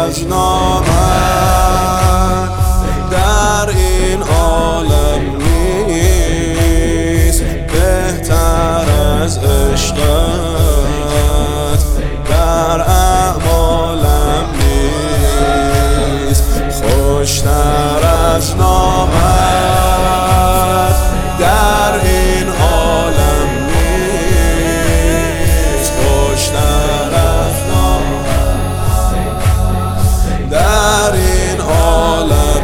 از نامت در این عالم نیست، بهتر از عشقت در اعمالم نیست، خوشتر از نامت در این عالم نیست، خوشتر از نامت در این عالم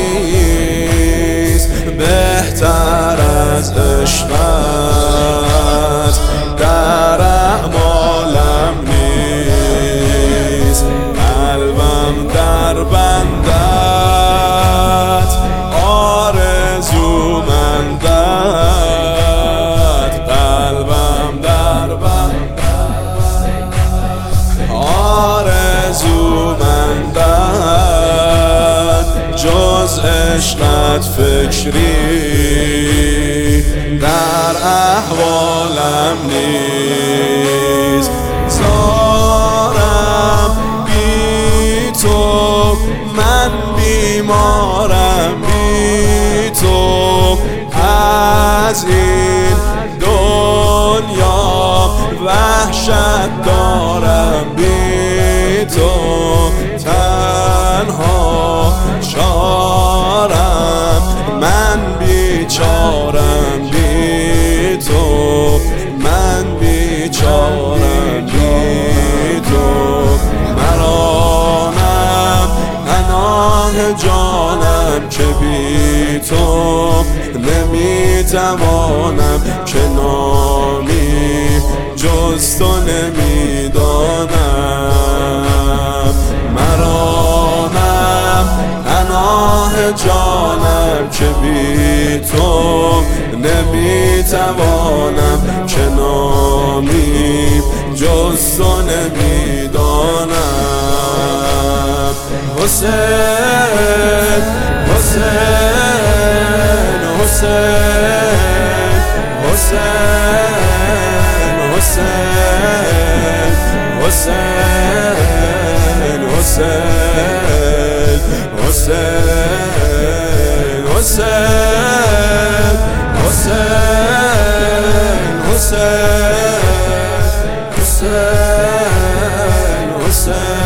نیست، بهتر از عشقت در اعمالم نیست. قلبم در بندت آرزومندت، قلبم در بندت آرزومندت، جز عشقت فکری در احوالم نیست. زارم بی تو، من بیمارم بی تو، از این دنیا وحشت دارم بی تو، تنها چارم من بیچارم بی تو، من بیچارم بی تو. مرانم پناه جانم که بی تو نمیتوانم، که نامی جز تو نمیدانم. مرانم پناه جانم که بی تو نمیتوانم، که نامی جز تو نمیدانم. حسین حسین حسین حسین حسین حسین حسین حسین حسین حسین حسین حسین حسین